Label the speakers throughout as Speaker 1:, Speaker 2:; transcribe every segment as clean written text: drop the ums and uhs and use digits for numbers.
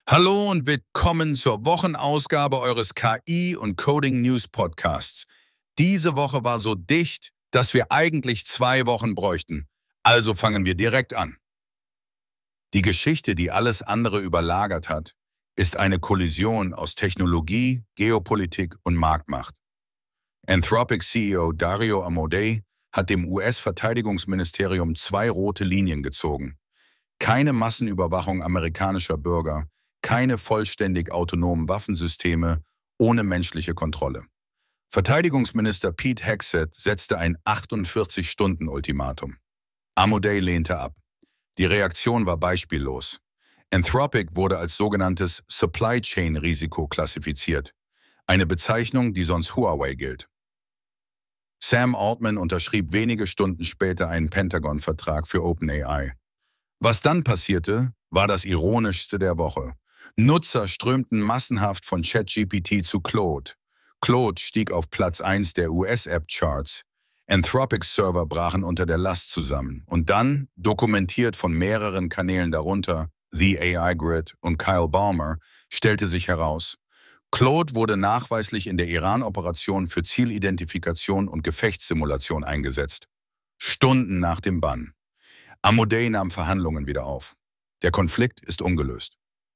Speaker 1: Hallo und willkommen zur Wochenausgabe eures KI- und Coding-News-Podcasts. Diese Woche war so dicht, dass wir eigentlich 2 Wochen bräuchten. Also fangen wir direkt an. Die Geschichte, die alles andere überlagert hat, ist eine Kollision aus Technologie, Geopolitik und Marktmacht. Anthropic-CEO Dario Amodei hat dem US-Verteidigungsministerium 2 rote Linien gezogen. Keine Massenüberwachung amerikanischer Bürger, keine vollständig autonomen Waffensysteme ohne menschliche Kontrolle. Verteidigungsminister Pete Hegseth setzte ein 48-Stunden-Ultimatum. Amodei lehnte ab. Die Reaktion war beispiellos. Anthropic wurde als sogenanntes Supply Chain Risiko klassifiziert, eine Bezeichnung, die sonst Huawei gilt. Sam Altman unterschrieb wenige Stunden später einen Pentagon-Vertrag für OpenAI. Was dann passierte, war das Ironischste der Woche. Nutzer strömten massenhaft von ChatGPT zu Claude. Claude stieg auf Platz 1 der US-App-Charts. Anthropic-Server brachen unter der Last zusammen. Und dann, dokumentiert von mehreren Kanälen darunter, The AI Grid und Kyle Ballmer, stellte sich heraus, Claude wurde nachweislich in der Iran-Operation für Zielidentifikation und Gefechtssimulation eingesetzt. Stunden nach dem Bann. Amodei nahm Verhandlungen wieder auf. Der Konflikt ist ungelöst.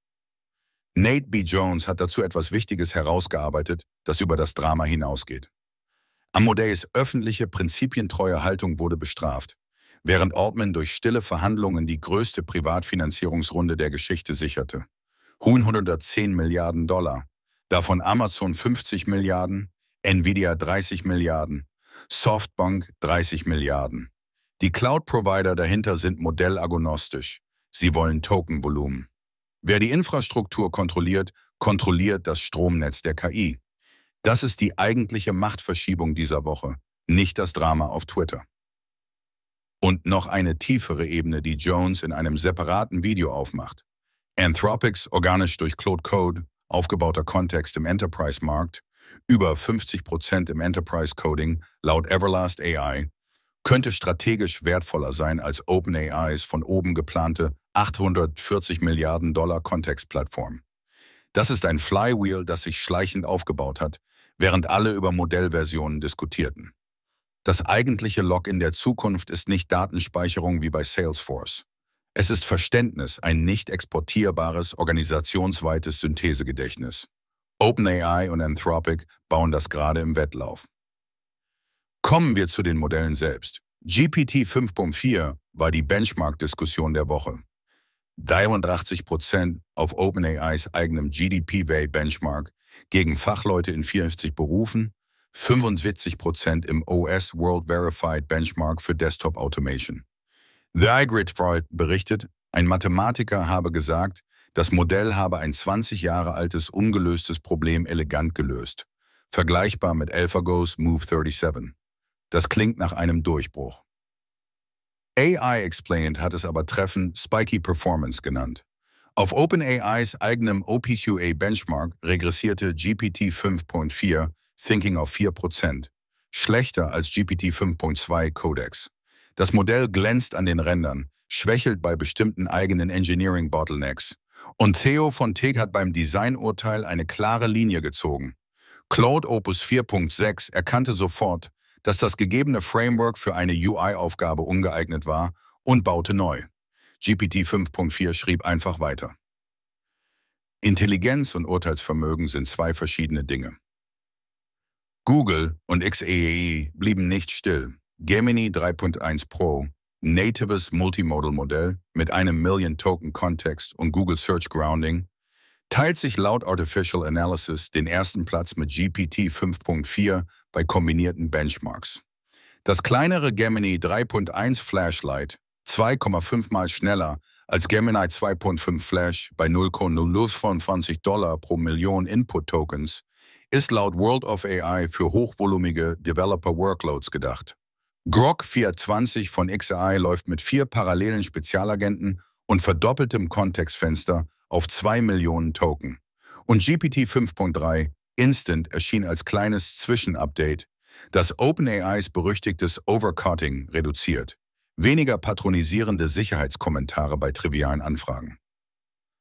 Speaker 1: Nate B. Jones hat dazu etwas Wichtiges herausgearbeitet, das über das Drama hinausgeht. Amodeis öffentliche, prinzipientreue Haltung wurde bestraft, während Altman durch stille Verhandlungen die größte Privatfinanzierungsrunde der Geschichte sicherte. 110 Milliarden $, davon Amazon 50 Milliarden, Nvidia 30 Milliarden, Softbank 30 Milliarden. Die Cloud-Provider dahinter sind modellagnostisch. Sie wollen Tokenvolumen. Wer die Infrastruktur kontrolliert, kontrolliert das Stromnetz der KI. Das ist die eigentliche Machtverschiebung dieser Woche, nicht das Drama auf Twitter. Und noch eine tiefere Ebene, die Jones in einem separaten Video aufmacht. Anthropics, organisch durch Claude Code, aufgebauter Kontext im Enterprise-Markt, über 50% im Enterprise-Coding, laut Everlast AI, könnte strategisch wertvoller sein als OpenAIs von oben geplante 840 Milliarden $ Kontextplattform. Das ist ein Flywheel, das sich schleichend aufgebaut hat, während alle über Modellversionen diskutierten. Das eigentliche Login der Zukunft ist nicht Datenspeicherung wie bei Salesforce. Es ist Verständnis, ein nicht exportierbares, organisationsweites Synthesegedächtnis. OpenAI und Anthropic bauen das gerade im Wettlauf. Kommen wir zu den Modellen selbst. GPT 5.4 war die Benchmark-Diskussion der Woche. 83% auf OpenAIs eigenem GDP-Benchmark gegen Fachleute in 54 Berufen, 75% im OS World Verified Benchmark für Desktop Automation. The iGrid berichtet, ein Mathematiker habe gesagt, das Modell habe ein 20 Jahre altes ungelöstes Problem elegant gelöst, vergleichbar mit AlphaGo's Move 37. Das klingt nach einem Durchbruch. AI Explained hat es aber treffend Spiky Performance genannt. Auf OpenAIs eigenem OPQA Benchmark regressierte GPT 5.4 Thinking auf 4%, schlechter als GPT 5.2 Codex. Das Modell glänzt an den Rändern, schwächelt bei bestimmten eigenen Engineering Bottlenecks. Und Theo von Teck hat beim Designurteil eine klare Linie gezogen. Claude Opus 4.6 erkannte sofort, dass das gegebene Framework für eine UI-Aufgabe ungeeignet war und baute neu. GPT 5.4 schrieb einfach weiter. Intelligenz und Urteilsvermögen sind 2 verschiedene Dinge. Google und XAAE blieben nicht still. Gemini 3.1 Pro, natives Multimodal-Modell mit einem Million-Token-Kontext und Google Search Grounding, teilt sich laut Artificial Analysis den ersten Platz mit GPT 5.4 bei kombinierten Benchmarks. Das kleinere Gemini 3.1 Flashlight, 2,5 Mal schneller als Gemini 2.5 Flash bei 0,025 $ pro Million Input-Tokens, ist laut World of AI für hochvolumige Developer-Workloads gedacht. Grok 420 von XAI läuft mit 4 parallelen Spezialagenten und verdoppeltem Kontextfenster auf 2 Millionen Token. Und GPT 5.3 Instant erschien als kleines Zwischenupdate, das OpenAIs berüchtigtes Overcutting reduziert. Weniger patronisierende Sicherheitskommentare bei trivialen Anfragen.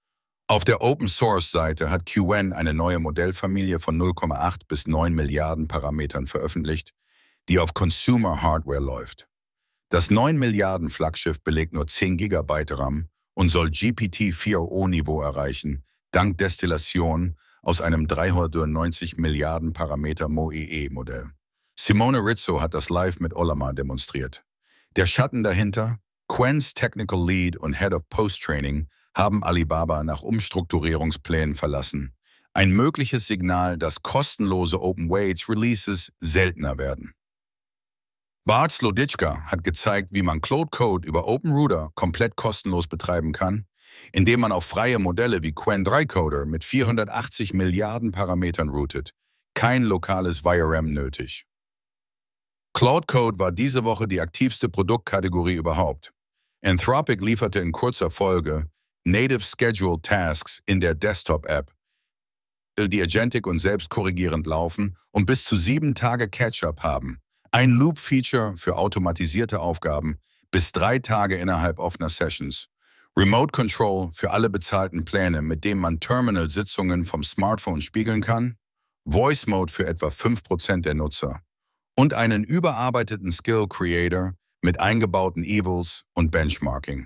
Speaker 1: Auf der Open-Source-Seite hat QN eine neue Modellfamilie von 0,8 bis 9 Milliarden Parametern veröffentlicht, die auf Consumer-Hardware läuft. Das 9 Milliarden Flaggschiff belegt nur 10 GB RAM und soll GPT-4o-Niveau erreichen, dank Destillation aus einem 390 Milliarden Parameter MoEE-Modell. Simone Rizzo hat das live mit Ollama demonstriert. Der Schatten dahinter, Quens Technical Lead und Head of Post-Training, haben Alibaba nach Umstrukturierungsplänen verlassen. Ein mögliches Signal, dass kostenlose Open Weights Releases seltener werden. Bart Sloditschka hat gezeigt, wie man Claude Code über OpenRouter komplett kostenlos betreiben kann, indem man auf freie Modelle wie Qwen 3 Coder mit 480 Milliarden Parametern routet. Kein lokales VRM nötig. Claude Code war diese Woche die aktivste Produktkategorie überhaupt. Anthropic lieferte in kurzer Folge Native Scheduled Tasks in der Desktop-App, die agentic und selbstkorrigierend laufen und bis zu 7 Tage Catch-up haben. Ein Loop-Feature für automatisierte Aufgaben, bis 3 Tage innerhalb offener Sessions. Remote Control für alle bezahlten Pläne, mit dem man Terminal-Sitzungen vom Smartphone spiegeln kann. Voice Mode für etwa 5% der Nutzer. Und einen überarbeiteten Skill Creator mit eingebauten Evils und Benchmarking.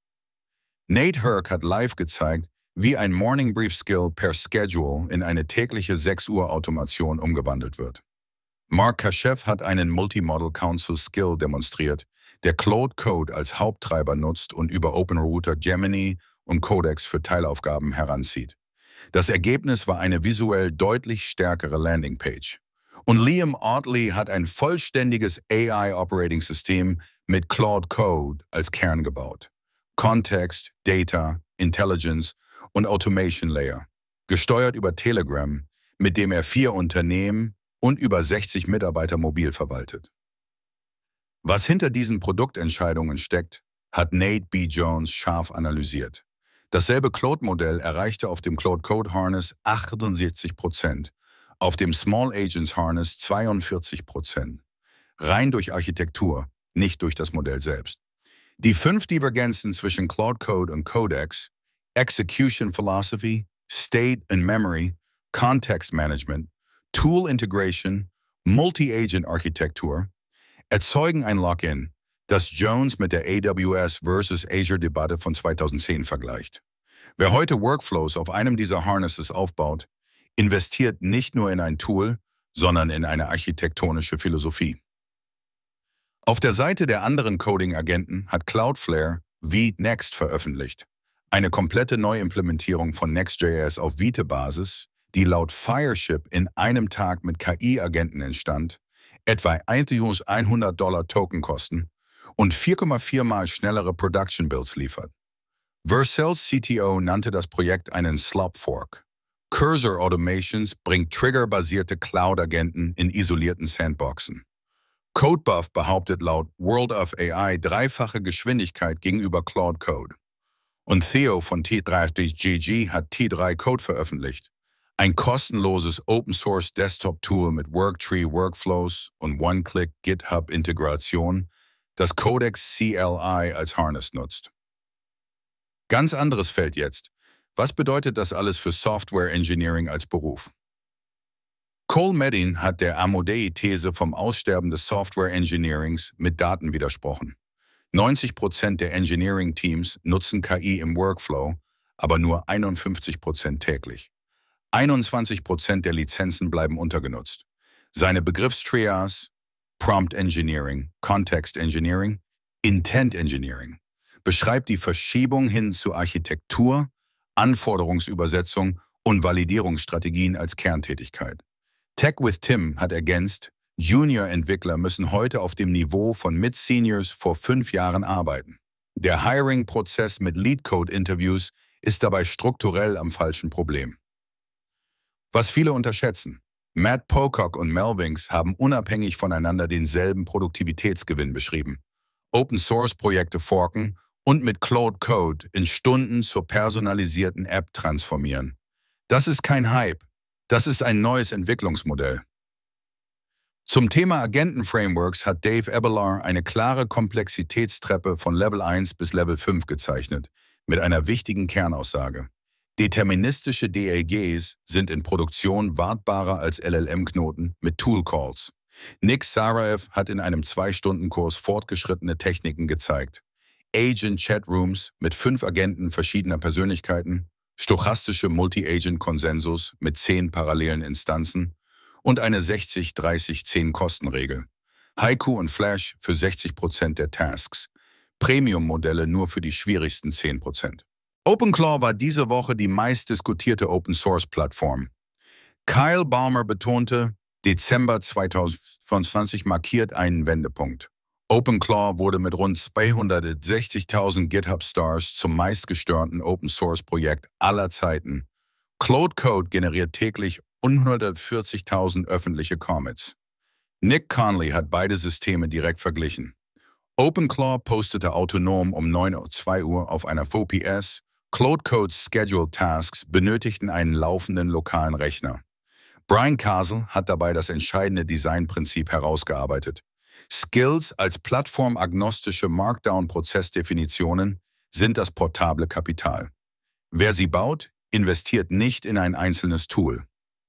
Speaker 1: Nate Herc hat live gezeigt, wie ein Morning Brief Skill per Schedule in eine tägliche 6 Uhr Automation umgewandelt wird. Mark Kaschev hat einen Multi-Model Council Skill demonstriert, der Claude Code als Haupttreiber nutzt und über OpenRouter Gemini und Codex für Teilaufgaben heranzieht. Das Ergebnis war eine visuell deutlich stärkere Landingpage. Und Liam Audley hat ein vollständiges AI-Operating-System mit Claude Code als Kern gebaut. Context, Data, Intelligence und Automation Layer, gesteuert über Telegram, mit dem er 4 Unternehmen und über 60 Mitarbeiter mobil verwaltet. Was hinter diesen Produktentscheidungen steckt, hat Nate B. Jones scharf analysiert. Dasselbe Claude-Modell erreichte auf dem Claude Code Harness 78%, auf dem Small Agents Harness 42%. Rein durch Architektur, nicht durch das Modell selbst. Die 5 Divergenzen zwischen Claude Code und Codex, Execution Philosophy, State and Memory, Context Management, Tool Integration, Multi-Agent-Architektur, erzeugen ein Lock-in, das Jones mit der AWS versus Azure-Debatte von 2010 vergleicht. Wer heute Workflows auf einem dieser Harnesses aufbaut, investiert nicht nur in ein Tool, sondern in eine architektonische Philosophie. Auf der Seite der anderen Coding-Agenten hat Cloudflare vNext veröffentlicht, eine komplette Neuimplementierung von Next.js auf Vite-Basis, die laut Fireship in einem Tag mit KI-Agenten entstand, etwa $100 Token kosten und 4,4 mal schnellere Production-Builds liefert. Vercel's CTO nannte das Projekt einen Slop-Fork. Cursor Automations bringt triggerbasierte Cloud-Agenten in isolierten Sandboxen. CodeBuff behauptet laut World of AI 3-fache Geschwindigkeit gegenüber Claude Code. Und Theo von T3GG hat T3 Code veröffentlicht, ein kostenloses Open-Source Desktop-Tool mit Worktree-Workflows und One-Click-GitHub-Integration, das Codex CLI als Harness nutzt. Ganz anderes Feld jetzt. Was bedeutet das alles für Software Engineering als Beruf? Cole Medin hat der Amodei-These vom Aussterben des Software Engineerings mit Daten widersprochen. 90% der Engineering-Teams nutzen KI im Workflow, aber nur 51% täglich. 21% der Lizenzen bleiben untergenutzt. Seine Begriffstrias Prompt Engineering, Context Engineering, Intent Engineering beschreibt die Verschiebung hin zu Architektur, Anforderungsübersetzung und Validierungsstrategien als Kerntätigkeit. Tech with Tim hat ergänzt, Junior-Entwickler müssen heute auf dem Niveau von Mid-Seniors vor 5 Jahren arbeiten. Der Hiring-Prozess mit Lead-Code-Interviews ist dabei strukturell am falschen Problem. Was viele unterschätzen: Matt Pocock und Melvings haben unabhängig voneinander denselben Produktivitätsgewinn beschrieben. Open-Source-Projekte forken und mit Claude Code in Stunden zur personalisierten App transformieren. Das ist kein Hype, das ist ein neues Entwicklungsmodell. Zum Thema Agenten-Frameworks hat Dave Abelard eine klare Komplexitätstreppe von Level 1 bis Level 5 gezeichnet, mit einer wichtigen Kernaussage. Deterministische DLGs sind in Produktion wartbarer als LLM-Knoten mit Tool-Calls. Nick Saraev hat in einem 2-Stunden-Kurs fortgeschrittene Techniken gezeigt. Agent-Chatrooms mit 5 Agenten verschiedener Persönlichkeiten, stochastische Multi-Agent-Konsensus mit 10 parallelen Instanzen und eine 60-30-10-Kostenregel. Haiku und Flash für 60% der Tasks. Premium-Modelle nur für die schwierigsten 10%. OpenClaw war diese Woche die meistdiskutierte Open-Source-Plattform. Kyle Ballmer betonte, Dezember 2020 markiert einen Wendepunkt. OpenClaw wurde mit rund 260.000 GitHub-Stars zum meistgestörten Open-Source-Projekt aller Zeiten. Claude Code generiert täglich 140.000 öffentliche Commits. Nick Conley hat beide Systeme direkt verglichen. OpenClaw postete autonom um 9:02 Uhr auf einer VPS. Claude Codes Scheduled Tasks benötigten einen laufenden lokalen Rechner. Brian Casel hat dabei das entscheidende Designprinzip herausgearbeitet. Skills als plattformagnostische Markdown-Prozessdefinitionen sind das portable Kapital. Wer sie baut, investiert nicht in ein einzelnes Tool.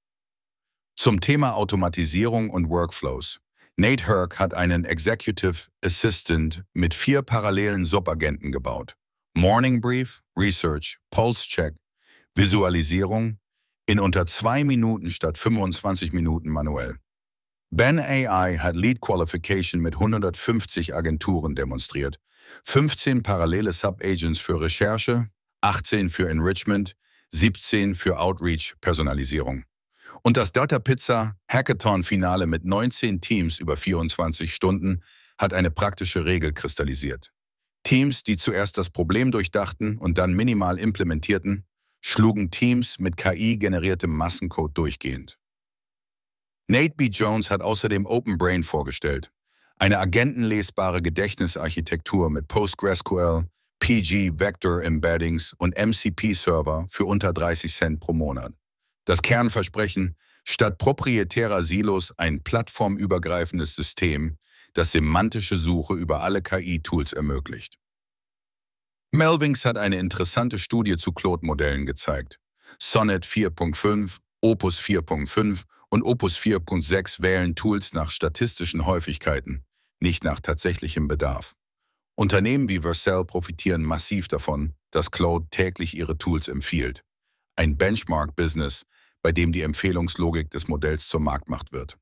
Speaker 1: Zum Thema Automatisierung und Workflows. Nate Herc hat einen Executive Assistant mit 4 parallelen Subagenten gebaut. Morning Brief, Research, Pulse Check, Visualisierung in unter 2 Minuten statt 25 Minuten manuell. Ben AI hat Lead Qualification mit 150 Agenturen demonstriert, 15 parallele Subagents für Recherche, 18 für Enrichment, 17 für Outreach-Personalisierung. Und das Data Pizza Hackathon-Finale mit 19 Teams über 24 Stunden hat eine praktische Regel kristallisiert. Teams, die zuerst das Problem durchdachten und dann minimal implementierten, schlugen Teams mit KI-generiertem Massencode durchgehend. Nate B. Jones hat außerdem OpenBrain vorgestellt, eine agentenlesbare Gedächtnisarchitektur mit PostgreSQL, PG Vector Embeddings und MCP-Server für unter 30 Cent pro Monat. Das Kernversprechen: statt proprietärer Silos ein plattformübergreifendes System, das semantische Suche über alle KI-Tools ermöglicht. Melvings hat eine interessante Studie zu Claude-Modellen gezeigt. Sonnet 4.5, Opus 4.5 und Opus 4.6 wählen Tools nach statistischen Häufigkeiten, nicht nach tatsächlichem Bedarf. Unternehmen wie Vercel profitieren massiv davon, dass Claude täglich ihre Tools empfiehlt. Ein Benchmark-Business, bei dem die Empfehlungslogik des Modells zur Marktmacht wird.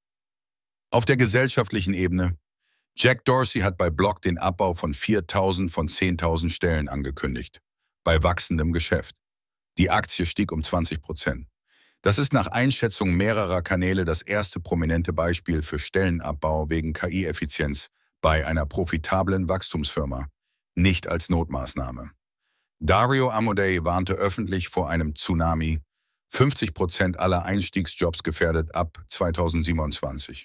Speaker 1: Auf der gesellschaftlichen Ebene: Jack Dorsey hat bei Block den Abbau von 4.000 von 10.000 Stellen angekündigt, bei wachsendem Geschäft. Die Aktie stieg um 20%. Das ist nach Einschätzung mehrerer Kanäle das erste prominente Beispiel für Stellenabbau wegen KI-Effizienz bei einer profitablen Wachstumsfirma, nicht als Notmaßnahme. Dario Amodei warnte öffentlich vor einem Tsunami, 50% aller Einstiegsjobs gefährdet ab 2027.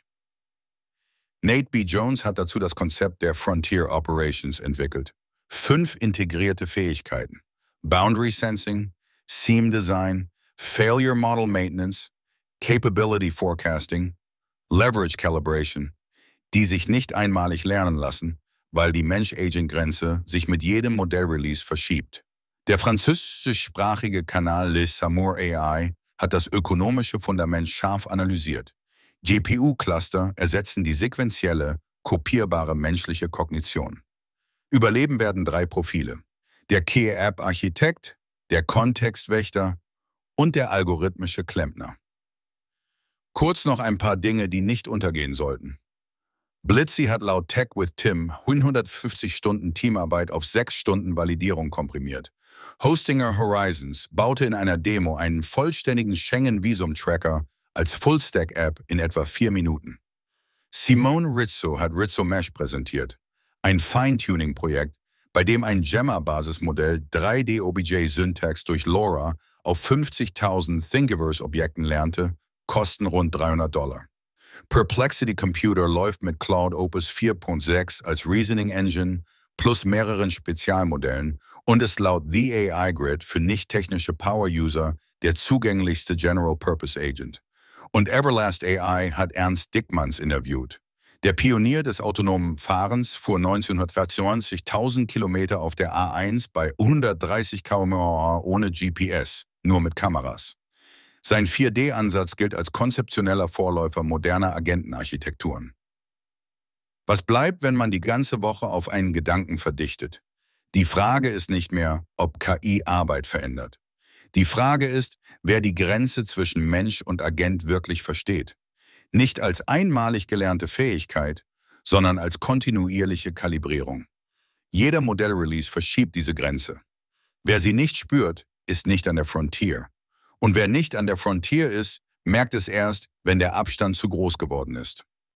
Speaker 1: Nate B. Jones hat dazu das Konzept der Frontier Operations entwickelt. 5 integrierte Fähigkeiten: Boundary Sensing, Seam Design, Failure Model Maintenance, Capability Forecasting, Leverage Calibration, die sich nicht einmalig lernen lassen, weil die Mensch-Agent-Grenze sich mit jedem Modellrelease verschiebt. Der französischsprachige Kanal Les Samour AI hat das ökonomische Fundament scharf analysiert. GPU-Cluster ersetzen die sequentielle, kopierbare menschliche Kognition. Überleben werden 3 Profile: der Key-App-Architekt, der Kontextwächter und der algorithmische Klempner. Kurz noch ein paar Dinge, die nicht untergehen sollten. Blitzy hat laut Tech with Tim 150 Stunden Teamarbeit auf 6 Stunden Validierung komprimiert. Hostinger Horizons baute in einer Demo einen vollständigen Schengen-Visum-Tracker als Full-Stack-App in etwa 4 Minuten. Simone Rizzo hat Rizzo Mesh präsentiert, ein Feintuning-Projekt, bei dem ein Gemma-Basismodell 3D-OBJ-Syntax durch LoRa auf 50.000 Thingiverse-Objekten lernte, kosten rund $300. Perplexity Computer läuft mit Claude Opus 4.6 als Reasoning Engine plus mehreren Spezialmodellen und ist laut The AI Grid für nicht-technische Power-User der zugänglichste General-Purpose Agent. Und Everlast AI hat Ernst Dickmanns interviewt, Der Pionier des autonomen Fahrens fuhr 1920 1000 Kilometer auf der A1 bei 130 km/h ohne GPS, nur mit Kameras. Sein 4D-Ansatz gilt als konzeptioneller Vorläufer moderner Agentenarchitekturen. Was bleibt, wenn man die ganze Woche auf einen Gedanken verdichtet? Die Frage ist nicht mehr, ob KI Arbeit verändert. Die Frage ist, wer die Grenze zwischen Mensch und Agent wirklich versteht. Nicht als einmalig gelernte Fähigkeit, sondern als kontinuierliche Kalibrierung. Jeder Modellrelease verschiebt diese Grenze. Wer sie nicht spürt, ist nicht an der Frontier. Und wer nicht an der Frontier ist, merkt es erst, wenn der Abstand zu groß geworden ist.